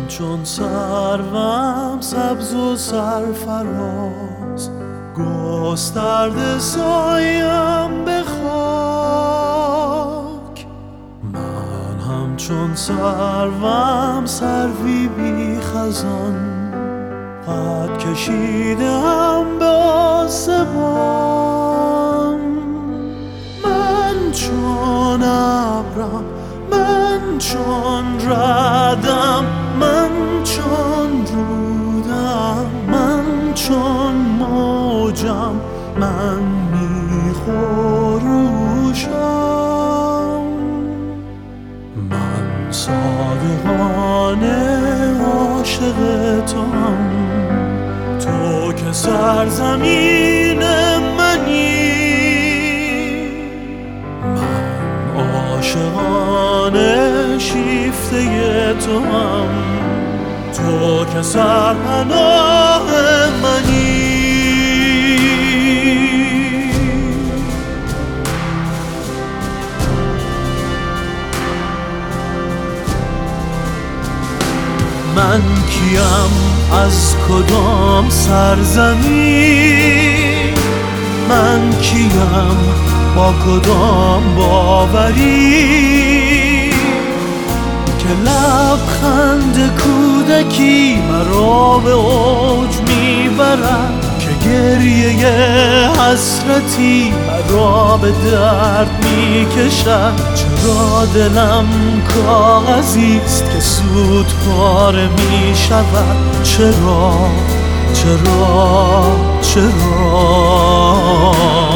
چون سروم سبز و سرفراز، گسترده سایم به خاک. من همچون سروم سروی بی خزان، قد کشیدم به آسمان. من چون ابرم، من چون ردم، من چون رودم، من چون موجم، من میخروشم. من صادقانه عاشق توام، تو که سرزمین منی. من عاشقانه شیفته توام، تو که سرپناه منی. من کیم از کدام سرزمین، من کیم با کدام باوری، که لبخند کودکی مرا به اوج میبرد، که گریه حسرتی مرا به درد میکشد. چرا دلم کاغذیست که سود پاره میشود؟ چرا